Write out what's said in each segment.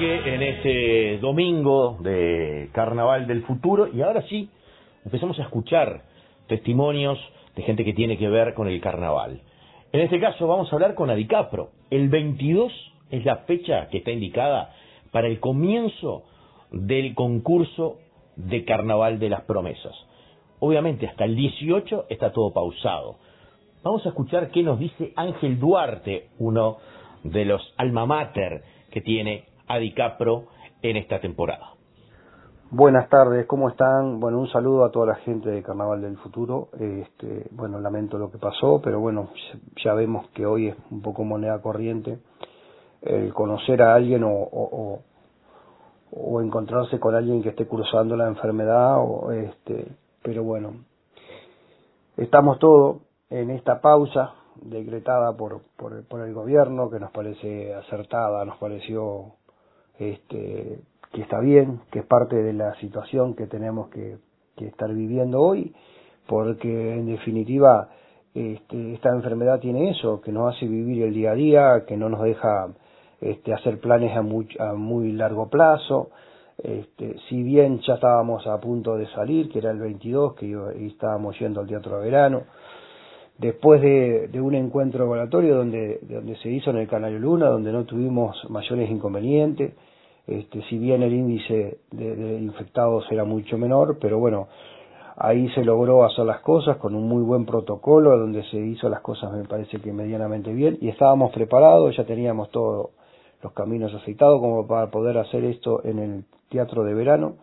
arranque en este domingo de Carnaval del Futuro, y ahora sí empezamos a escuchar testimonios de gente que tiene que ver con el carnaval. En este caso vamos a hablar con Adicapro. El 22 es la fecha que está indicada para el comienzo del concurso de Carnaval de las Promesas. Obviamente hasta el 18 está todo pausado. Vamos a escuchar qué nos dice Ángel Duarte, uno de los alma mater que tiene Adicapro en esta temporada. Buenas tardes, ¿cómo están? Bueno, un saludo a toda la gente de Carnaval del Futuro. Bueno, lamento lo que pasó, pero bueno, ya vemos que hoy es un poco moneda corriente el conocer a alguien o encontrarse con alguien que esté cruzando la enfermedad, pero bueno, estamos todos en esta pausa decretada por el gobierno, que nos parece acertada, nos pareció que está bien, que es parte de la situación que tenemos que estar viviendo hoy, porque en definitiva esta enfermedad tiene eso, que nos hace vivir el día a día, que no nos deja hacer planes a muy largo plazo. Si bien ya estábamos a punto de salir, que era el 22, y estábamos yendo al Teatro de Verano, después de un encuentro evaluatorio donde se hizo en el Canario Luna, donde no tuvimos mayores inconvenientes, si bien el índice de infectados era mucho menor, pero bueno, ahí se logró hacer las cosas con un muy buen protocolo, donde se hizo las cosas me parece que medianamente bien, y estábamos preparados, ya teníamos todos los caminos aceitados como para poder hacer esto en el Teatro de Verano,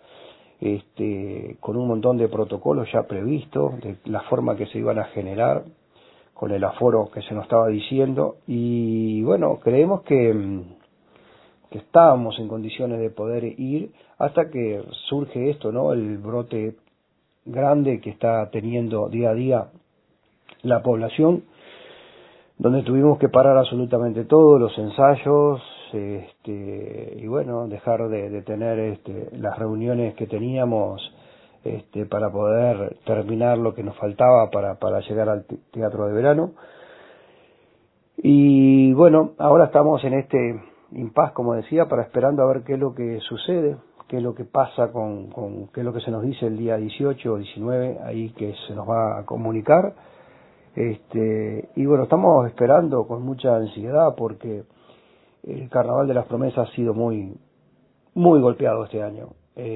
con un montón de protocolos ya previstos, de la forma que se iban a generar, con el aforo que se nos estaba diciendo, y bueno, creemos que estábamos en condiciones de poder ir hasta que surge esto, ¿no? El brote grande que está teniendo día a día la población, donde tuvimos que parar absolutamente todos los ensayos, y bueno, dejar de tener las reuniones que teníamos para poder terminar lo que nos faltaba para llegar al Teatro de Verano. Y bueno, ahora estamos en este impasse, como decía, esperando a ver qué es lo que sucede, qué es lo que pasa qué es lo que se nos dice el día 18 o 19, ahí que se nos va a comunicar. Y bueno, estamos esperando con mucha ansiedad porque el Carnaval de las Promesas ha sido muy, muy golpeado este año.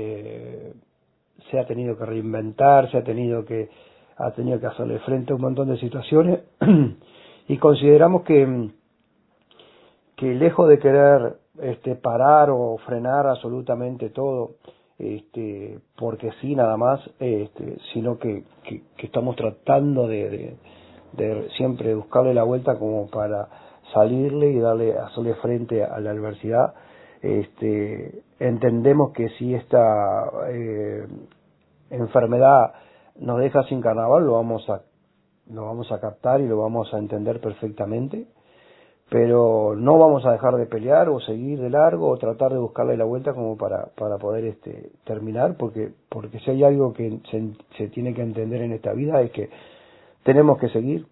Se ha tenido que reinventar, ha tenido que hacerle frente a un montón de situaciones y consideramos que lejos de querer parar o frenar absolutamente todo, porque sí nada más, sino que estamos tratando de siempre buscarle la vuelta como para salirle y hacerle frente a la adversidad. Entendemos que si esta enfermedad nos deja sin carnaval, lo vamos a captar y lo vamos a entender perfectamente, pero no vamos a dejar de pelear o seguir de largo o tratar de buscarle la vuelta como para poder terminar, porque si hay algo que se tiene que entender en esta vida es que tenemos que seguir.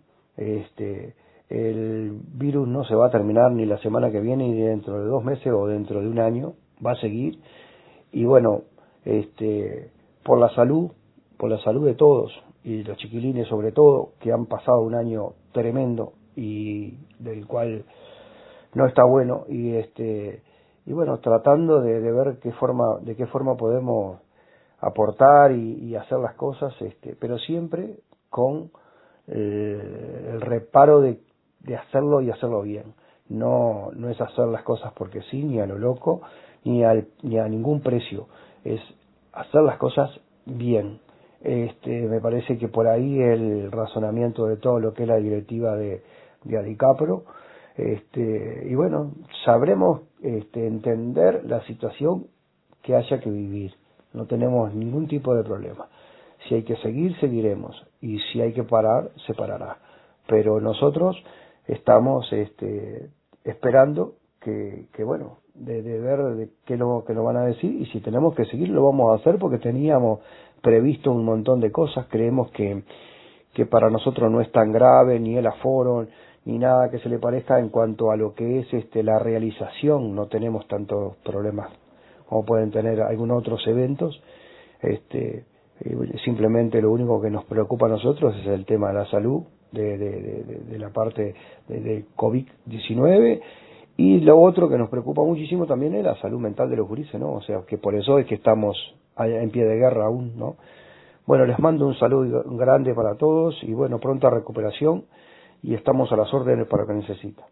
El virus no se va a terminar ni la semana que viene, ni dentro de 2 meses o dentro de un año, va a seguir. Y bueno, por la salud de todos, y los chiquilines sobre todo, que han pasado un año tremendo y del cual no está bueno, y bueno, tratando de ver de qué forma podemos aportar y hacer las cosas, pero siempre con el reparo de hacerlo y hacerlo bien. No es hacer las cosas porque sí, ni a lo loco, ni a ningún precio. Es hacer las cosas bien. Me parece que por ahí el razonamiento de todo lo que es la directiva de Adicapro, y bueno, sabremos entender la situación que haya que vivir. No tenemos ningún tipo de problema. Si hay que seguir, seguiremos, y si hay que parar, se parará. Pero nosotros estamos esperando que bueno, de ver de qué lo van a decir, y si tenemos que seguir lo vamos a hacer, porque teníamos previsto un montón de cosas. Creemos que para nosotros no es tan grave ni el aforo ni nada que se le parezca en cuanto a lo que es la realización. No tenemos tantos problemas como pueden tener algunos otros eventos. Simplemente lo único que nos preocupa a nosotros es el tema de la salud, de la parte de COVID-19, y lo otro que nos preocupa muchísimo también es la salud mental de los gurises, ¿no? O sea, que por eso es que estamos en pie de guerra aún, ¿no? Bueno, les mando un saludo grande para todos y bueno, pronta recuperación, y estamos a las órdenes para lo que necesiten.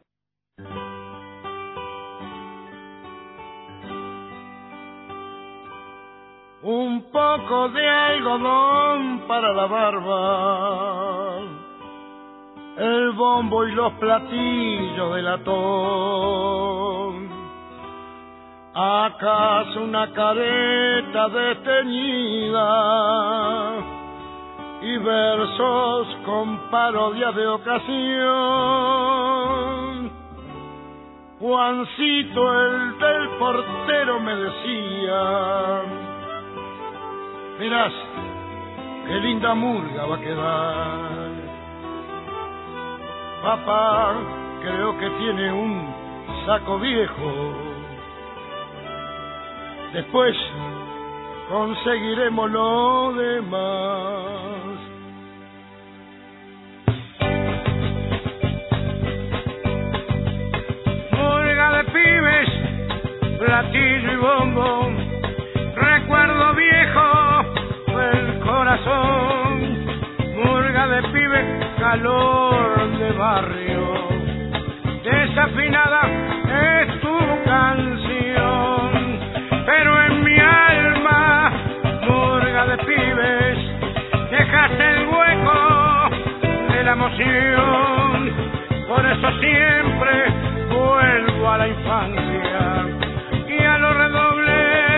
Un poco de algodón para la barba, el bombo y los platillos de latón, acaso una careta desteñida y versos con parodia de ocasión. Juancito, el del portero, me decía: mirás, qué linda murga va a quedar. Papá, creo que tiene un saco viejo. Después conseguiremos lo demás. Murga de pibes, platillo y bombo, recuerdo viejo del corazón. Murga de pibes, calor de barrio, desafinada es tu canción, pero en mi alma, murga de pibes, dejaste el hueco de la emoción. Por eso siempre vuelvo a la infancia y a los redobles.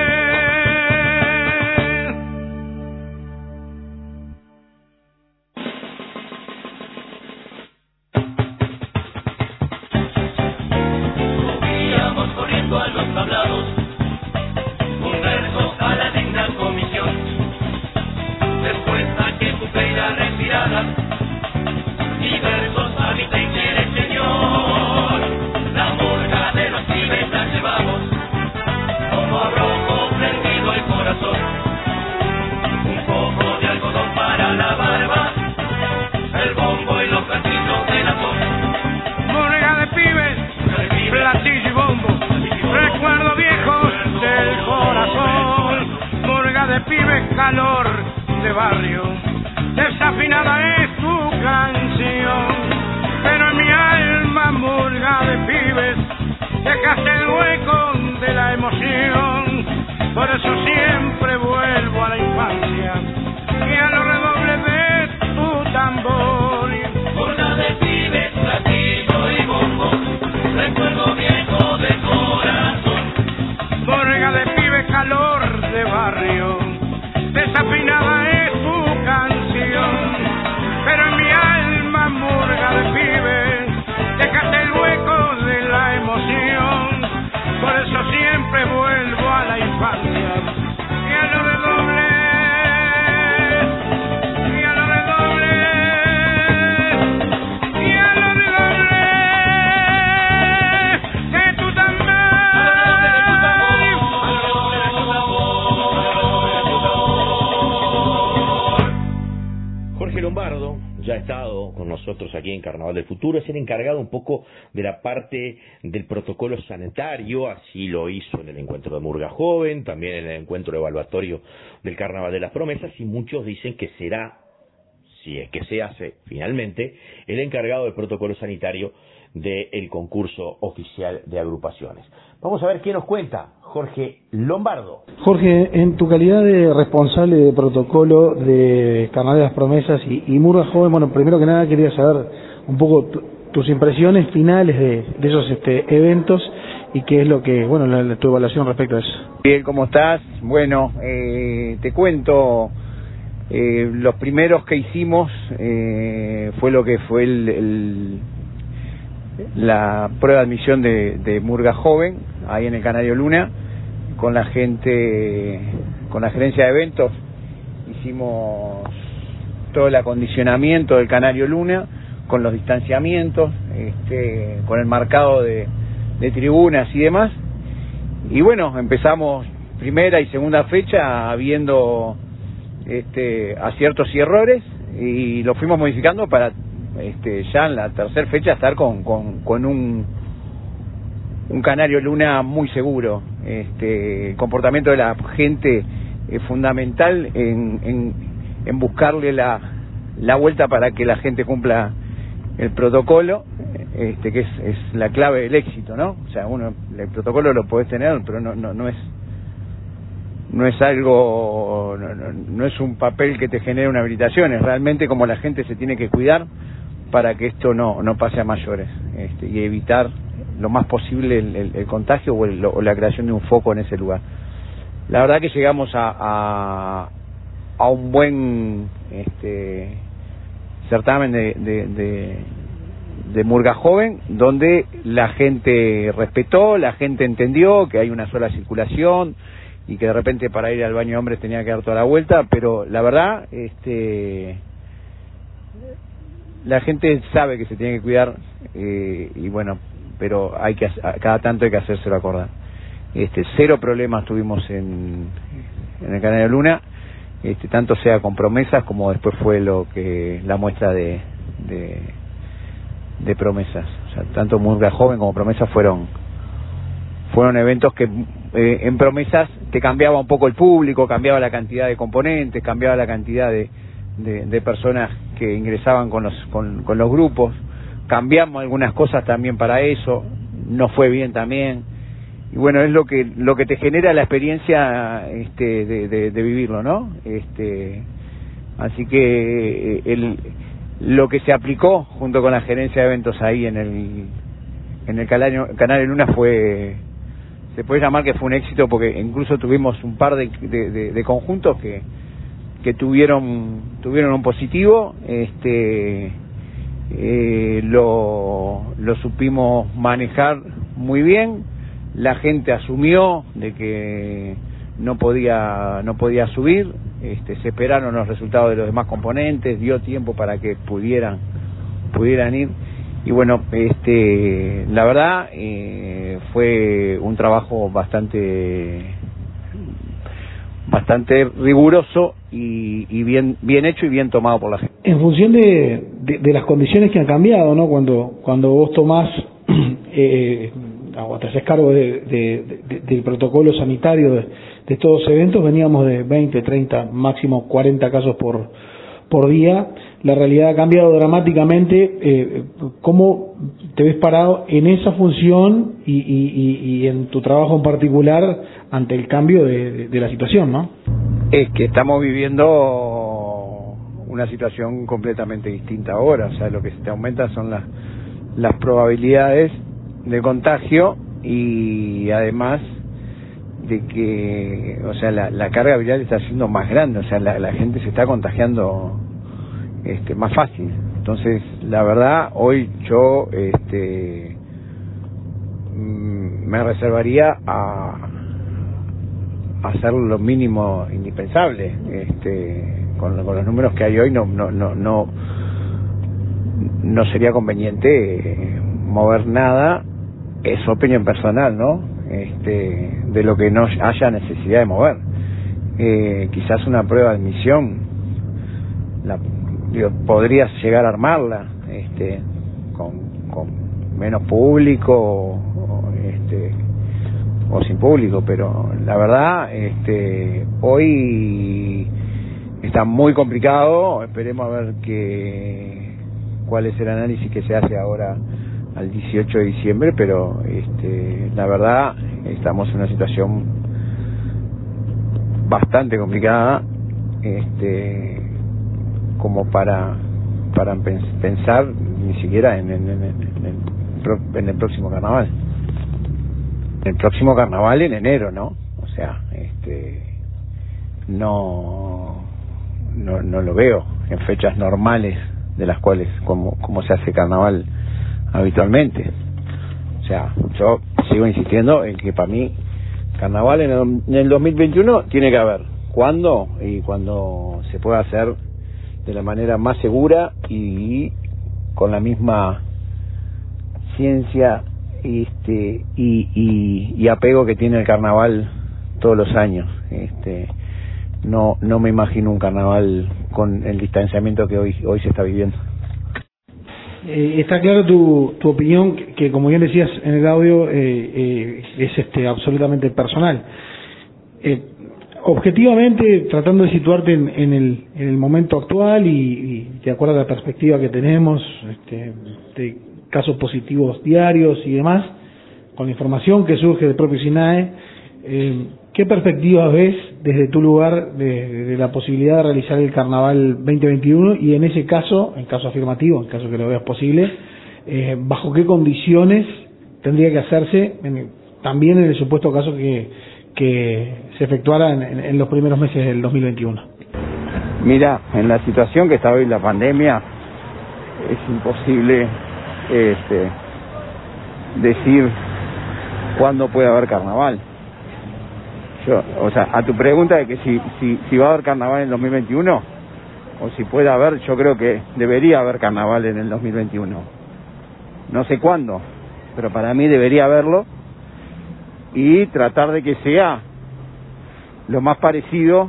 Subíamos corriendo a los tablados, un verso a la digna comisión. Después saqué tu peira respirada y versos a mi te quiere, señor. La murga de los pibes la llevamos como abrojo prendido el corazón. Un poco de algodón para la barba, el bombo y los platillos de latón. Murga de pibes, platillo y bombo, recuerdo viejos del corazón. Murga de pibes, calor de barrio, desafinada es tu canción, pero en mi alma, murga de pibes, dejaste el hueco de la emoción. Por eso siempre vuelvo a la infancia y a los redobles de tu tambor. Murga de pibes, platillo y bombo, recuerdo viejo de corazón. Murga de pibes, calor de barrio, desafinada es tu canción, pero en mi alma, murga de pibes, dejaste el hueco de la emoción. Por eso siempre vuelvo a la infancia y a los redobles, y a los redobles, y a los redobles de tu tambor. Jorge Lombardo ya ha estado con nosotros aquí en Carnaval del Futuro, es el encargado un poco de la parte del protocolo sanitario, así lo hizo en el encuentro de Murga Joven, también en el encuentro evaluatorio del Carnaval de las Promesas, y muchos dicen que será, si es que se hace finalmente, el encargado del protocolo sanitario del concurso oficial de agrupaciones. Vamos a ver qué nos cuenta Jorge Lombardo. Jorge, en tu calidad de responsable de protocolo de Carnaval de las Promesas y Murga Joven, bueno, primero que nada quería saber un poco tus impresiones finales de esos eventos y qué es lo que, bueno, tu evaluación respecto a eso. Bien, ¿cómo estás? Bueno, te cuento, los primeros que hicimos fue lo que fue la prueba de admisión de Murga Joven, ahí en el Canario Luna, con la gente, con la gerencia de eventos, hicimos todo el acondicionamiento del Canario Luna, con los distanciamientos, con el marcado de tribunas y demás. Y bueno, empezamos primera y segunda fecha habiendo aciertos y errores, y lo fuimos modificando para ya en la tercera fecha estar con un Canario Luna muy seguro. El comportamiento de la gente es fundamental en buscarle la vuelta para que la gente cumpla el protocolo, que es la clave del éxito, ¿no? O sea, el protocolo lo podés tener, pero no es algo, no es un papel que te genere una habilitación, es realmente como la gente se tiene que cuidar para que esto no pase a mayores, y evitar lo más posible el contagio o la creación de un foco en ese lugar. La verdad que llegamos a un buen certamen de murga joven, donde la gente respetó, la gente entendió que hay una sola circulación y que de repente para ir al baño de hombres tenía que dar toda la vuelta, pero la verdad la gente sabe que se tiene que cuidar, y bueno, pero cada tanto hay que hacérselo acordar. Cero problemas tuvimos en el Canario Luna, tanto sea con promesas como después fue la muestra de promesas. O sea, tanto murga joven como promesas fueron eventos que en promesas te cambiaba un poco el público, cambiaba la cantidad de componentes, cambiaba la cantidad de personas que ingresaban con los grupos. Cambiamos algunas cosas también para eso, no fue bien también, y bueno, es lo que te genera la experiencia de vivirlo, ¿no? Así que lo que se aplicó junto con la gerencia de eventos ahí en el Canario Luna se puede llamar que fue un éxito, porque incluso tuvimos un par de conjuntos que tuvieron un positivo. Lo supimos manejar muy bien, la gente asumió de que no podía subir, se esperaron los resultados de los demás componentes, dio tiempo para que pudieran ir, y bueno, la verdad fue un trabajo bastante riguroso y bien hecho y bien tomado por la gente. En función de las condiciones que han cambiado, ¿no? Cuando vos tomás o te haces cargo del protocolo sanitario de estos eventos, veníamos de 20, 30, máximo 40 casos por día. La realidad ha cambiado dramáticamente. ¿Cómo te ves parado en esa función y en tu trabajo en particular ante el cambio de la situación, ¿no? Es que estamos viviendo una situación completamente distinta ahora. O sea, lo que se te aumenta son las probabilidades de contagio, y además de que, o sea, la carga viral está siendo más grande. O sea, la gente se está contagiando más fácil. Entonces, la verdad, hoy yo me reservaría a hacer lo mínimo indispensable. Con los números que hay hoy no sería conveniente mover nada. Es opinión personal, ¿no? De lo que no haya necesidad de mover. Quizás una prueba de admisión podrías llegar a armarla con menos público o sin público, pero la verdad hoy está muy complicado. Esperemos a ver cuál es el análisis que se hace ahora al 18 de diciembre, pero la verdad estamos en una situación bastante complicada, como para pensar ni siquiera en el próximo carnaval. El próximo carnaval en enero, ¿no? O sea, no lo veo en fechas normales de las cuales como se hace carnaval habitualmente. O sea, yo sigo insistiendo en que para mí carnaval en el 2021 tiene que haber. ¿Cuándo? Y cuando se pueda hacer de la manera más segura y con la misma ciencia y apego que tiene el carnaval todos los años. No me imagino un carnaval con el distanciamiento que hoy se está viviendo. Está claro tu opinión, que como bien decías en el audio, es absolutamente personal. Objetivamente, tratando de situarte en el momento actual y de acuerdo a la perspectiva que tenemos, de casos positivos diarios y demás, con la información que surge del propio SINAE, ¿qué perspectivas ves desde tu lugar de la posibilidad de realizar el Carnaval 2021? Y en ese caso, en caso afirmativo, en caso que lo veas posible, ¿bajo qué condiciones tendría que hacerse, también en el supuesto caso que se efectuara en los primeros meses del 2021? Mira, en la situación que está hoy la pandemia, es imposible decir cuándo puede haber carnaval. A tu pregunta de que si va a haber carnaval en el 2021, o si puede haber, yo creo que debería haber carnaval en el 2021. No sé cuándo, pero para mí debería haberlo, y tratar de que sea lo más parecido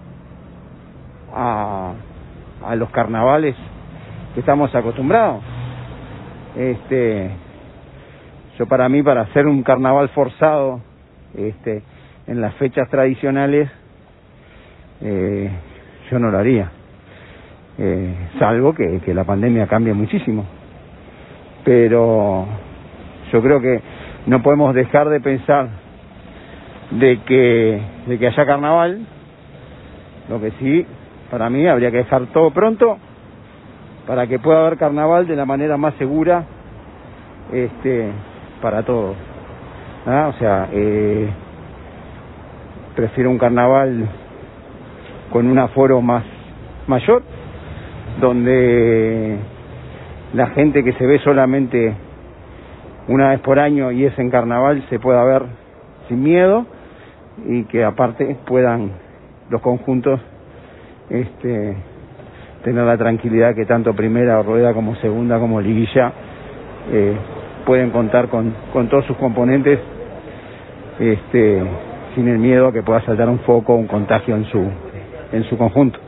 a los carnavales que estamos acostumbrados. Yo para hacer un carnaval forzado en las fechas tradicionales, yo no lo haría, salvo que la pandemia cambie muchísimo. Pero yo creo que no podemos dejar de pensar de que haya carnaval. Lo que sí, para mí, habría que dejar todo pronto para que pueda haber carnaval de la manera más segura para todos. Prefiero un carnaval con un aforo mayor, donde la gente que se ve solamente una vez por año y es en carnaval se pueda ver sin miedo, y que aparte puedan los conjuntos tener la tranquilidad que tanto primera rueda como segunda como liguilla pueden contar con todos sus componentes, sin el miedo a que pueda saltar un foco o un contagio en su conjunto.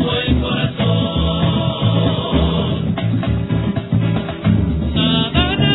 Na na na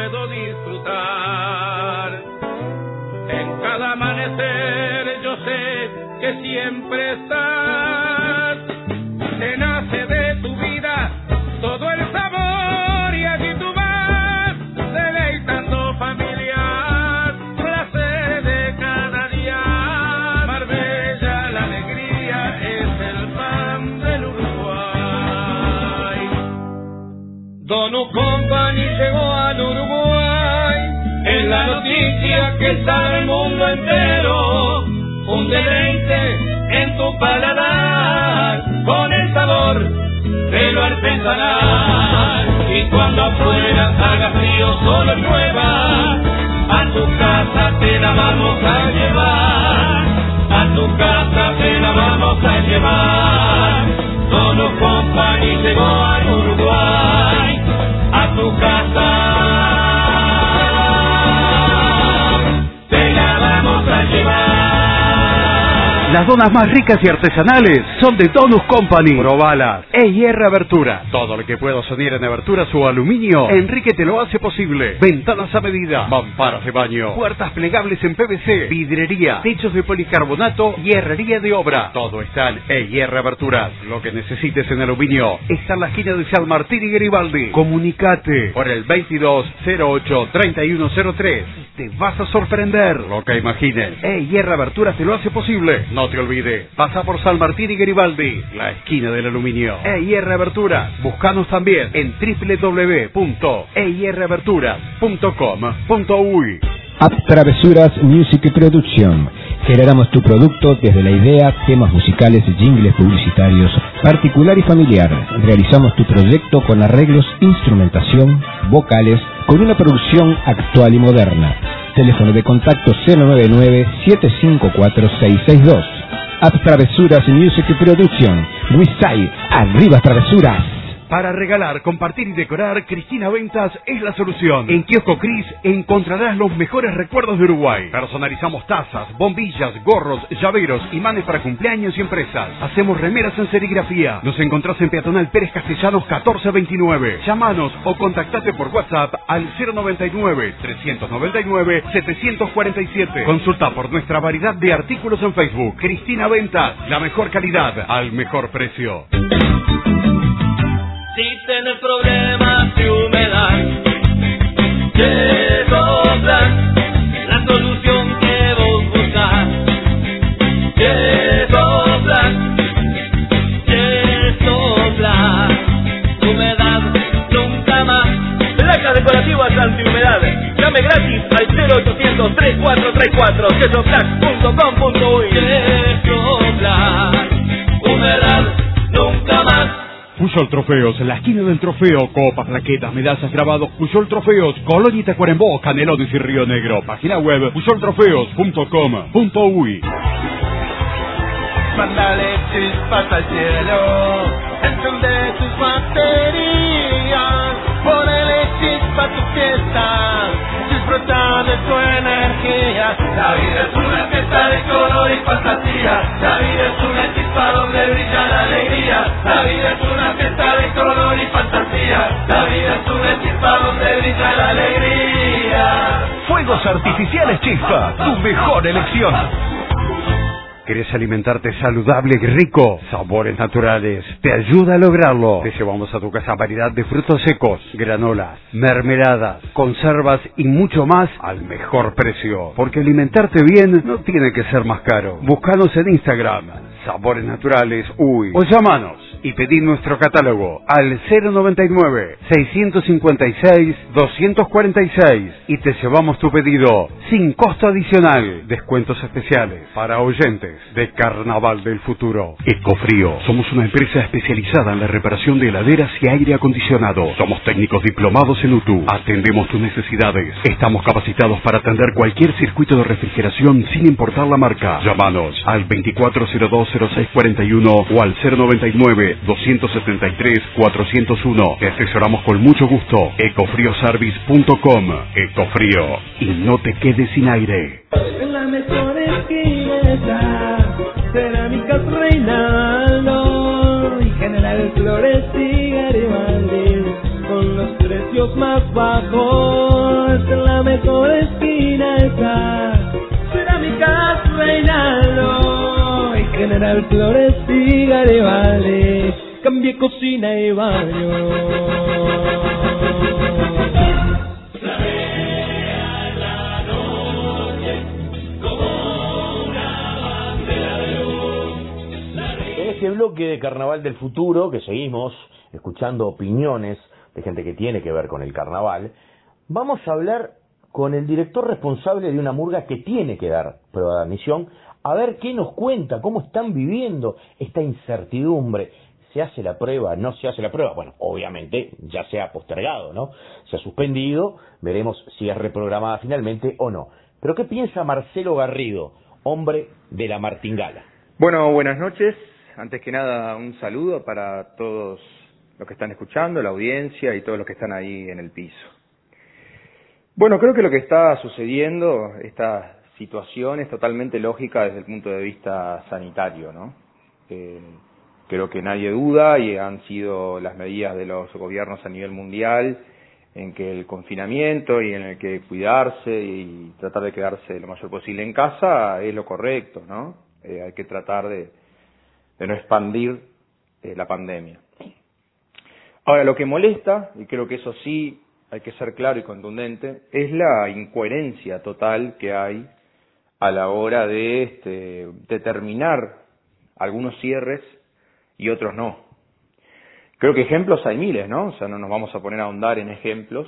puedo disfrutar. En cada amanecer yo sé que siempre estás. Se nace de tu vida todo el sabor y aquí tú vas deleitando familias, placer de cada día. Marbella, la alegría es el pan del Uruguay. Donu Company llegó al Uruguay, es la noticia que está en el mundo entero. Un deleite en tu paladar, con el sabor de lo artesanal. Y cuando afuera haga frío, solo llueva, a tu casa te la vamos a llevar. A tu casa te la vamos a llevar. Donu Company llegó al Uruguay, a tu casa te la vamos a llevar. Las donas más ricas y artesanales son de Donu Company. Probalas. EIR Abertura. Todo lo que puedo soñar en aberturas o aluminio, Enrique te lo hace posible. Ventanas a medida, mamparas de baño, puertas plegables en PVC, vidrería, techos de policarbonato y herrería de obra. Todo está en EIR Aberturas. Lo que necesites en aluminio está en la esquina de San Martín y Garibaldi. Comunicate por el 2208-3103. Te vas a sorprender lo que imagines. EIR Aberturas te lo hace posible. No te olvides, pasa por San Martín y Garibaldi, la esquina del aluminio. EIR Aberturas. Búscanos también en www.eiraberturas.com.uy. App Travesuras Music Production. Generamos tu producto desde la idea, temas musicales, jingles publicitarios, particular y familiar. Realizamos tu proyecto con arreglos, instrumentación, vocales, con una producción actual y moderna. Teléfono de contacto 099-754-662. App Travesuras Music Production. Wisai, arriba Travesuras. Para regalar, compartir y decorar, Cristina Ventas es la solución. En Kiosco Cris encontrarás los mejores recuerdos de Uruguay. Personalizamos tazas, bombillas, gorros, llaveros, imanes para cumpleaños y empresas. Hacemos remeras en serigrafía. Nos encontrás en Peatonal Pérez Castellanos 1429. Llámanos o contactate por WhatsApp al 099-399-747. Consulta por nuestra variedad de artículos en Facebook. Cristina Ventas, la mejor calidad al mejor precio. Si tienes problemas de humedad, Yesoplan, la solución que vos buscas. Yesoplan, Yesoplan, humedad nunca más. Placas decorativas antihumedad. Llame gratis al 0800-3434, yesoplan.com.uy. Yesoplan, humedad nunca más. Puyol Trofeos, la esquina del trofeo, copas, plaquetas, medallas, grabados. Puyol Trofeos, Colonia y Tacuarembó, Canelones y Río Negro. Página web puyoltrofeos.com.uy. Mándale chispas al cielo, enciende tus baterías, ponele chispa a tu fiesta, disfruta de tu energía. La vida es una fiesta de color y fantasía, la vida es una chispa donde brilla la alegría. La vida es una fiesta de color y fantasía, la vida es una chispa donde brilla la alegría. Fuegos Artificiales Chispa, tu mejor elección. ¿Querés alimentarte saludable y rico? Sabores Naturales te ayuda a lograrlo. Te llevamos a tu casa variedad de frutos secos, granolas, mermeladas, conservas y mucho más al mejor precio. Porque alimentarte bien no tiene que ser más caro. Búscanos en Instagram, Sabores Naturales Uy, o llámanos y pedí nuestro catálogo al 099-656-246 y te llevamos tu pedido sin costo adicional. Descuentos especiales para oyentes de Carnaval del Futuro. Ecofrío. Somos una empresa especializada en la reparación de heladeras y aire acondicionado. Somos técnicos diplomados en UTU. Atendemos tus necesidades. Estamos capacitados para atender cualquier circuito de refrigeración sin importar la marca. Llámanos al 2402-0641 o al 099-273-401. Te asesoramos con mucho gusto. Ecofrioservice.com. Ecofrío. Y no te quedes sin aire. En la mejor esquina, Cerámicas Reinaldo y General Flores y Garibaldi con los precios más bajos. más en la mejor esquina está Cerámicas Reinaldo y General Flores y Garibaldi. Cambié cocina y baño. En este bloque de Carnaval del Futuro, que seguimos escuchando opiniones de gente que tiene que ver con el carnaval, vamos a hablar con el director responsable de una murga que tiene que dar prueba de admisión, a ver qué nos cuenta, cómo están viviendo esta incertidumbre. ¿Se hace la prueba? ¿No se hace la prueba? Bueno, obviamente ya se ha postergado, ¿no? Se ha suspendido, veremos si es reprogramada finalmente o no. Pero ¿qué piensa Marcelo Garrido, hombre de la Martingala? Bueno, buenas noches. Antes que nada, un saludo para todos los que están escuchando, la audiencia y todos los que están ahí en el piso. Bueno, creo que lo que está sucediendo, esta situación, es totalmente lógica desde el punto de vista sanitario, ¿no? Creo que nadie duda y han sido las medidas de los gobiernos a nivel mundial en que el confinamiento y en el que cuidarse y tratar de quedarse lo mayor posible en casa es lo correcto, ¿no? Hay que tratar de no expandir la pandemia. Ahora, lo que molesta, y creo que eso sí hay que ser claro y contundente, es la incoherencia total que hay a la hora de determinar algunos cierres y otros no. Creo que ejemplos hay miles, ¿no? O sea, no nos vamos a poner a ahondar en ejemplos,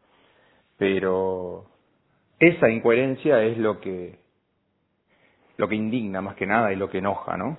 pero esa incoherencia es lo que indigna más que nada y lo que enoja, ¿no?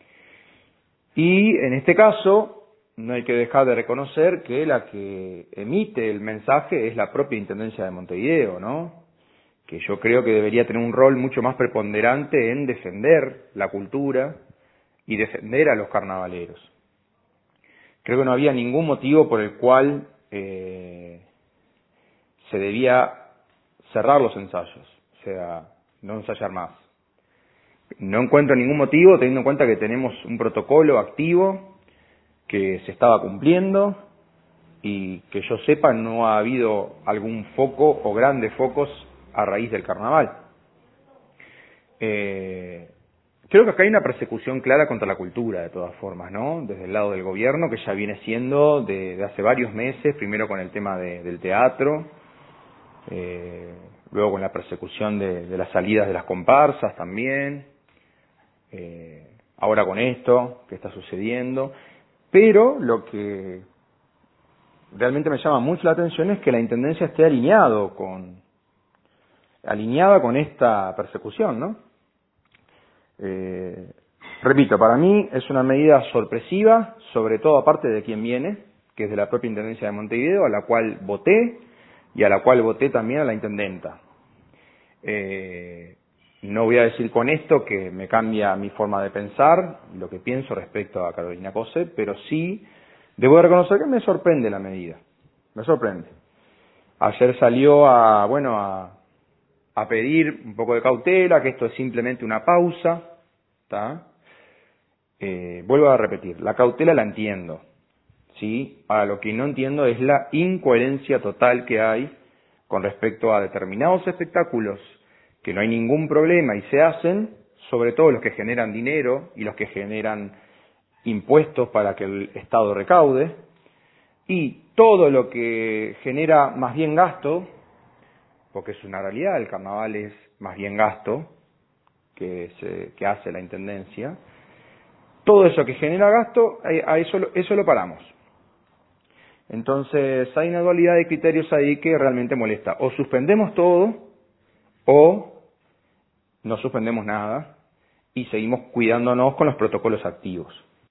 Y en este caso no hay que dejar de reconocer que la que emite el mensaje es la propia Intendencia de Montevideo, ¿no? Que yo creo que debería tener un rol mucho más preponderante en defender la cultura y defender a los carnavaleros. Creo que no había ningún motivo por el cual se debía cerrar los ensayos, o sea, no ensayar más. No encuentro ningún motivo, teniendo en cuenta que tenemos un protocolo activo que se estaba cumpliendo y que yo sepa no ha habido algún foco o grandes focos a raíz del carnaval. Creo que acá hay una persecución clara contra la cultura, de todas formas, ¿no? Desde el lado del gobierno, que ya viene siendo de hace varios meses, primero con el tema del teatro, luego con la persecución de las salidas de las comparsas también, ahora con esto que está sucediendo. Pero lo que realmente me llama mucho la atención es que la Intendencia esté alineada con esta persecución, ¿no? Repito, para mí es una medida sorpresiva, sobre todo aparte de quien viene, que es de la propia Intendencia de Montevideo, a la cual voté y a la cual voté también a la Intendenta. No voy a decir con esto que me cambia mi forma de pensar, lo que pienso respecto a Carolina Cose, pero sí debo de reconocer que me sorprende la medida. Me sorprende. Ayer salió a pedir un poco de cautela, que esto es simplemente una pausa, ¿tá? Vuelvo a repetir, la cautela la entiendo, ¿sí? Ahora, lo que no entiendo es la incoherencia total que hay con respecto a determinados espectáculos que no hay ningún problema y se hacen, sobre todo los que generan dinero y los que generan impuestos para que el Estado recaude, y todo lo que genera más bien gasto, porque es una realidad, el carnaval es más bien gasto que hace la Intendencia, todo eso que genera gasto, a eso lo paramos. Entonces hay una dualidad de criterios ahí que realmente molesta. O suspendemos todo, o no suspendemos nada y seguimos cuidándonos con los protocolos activos.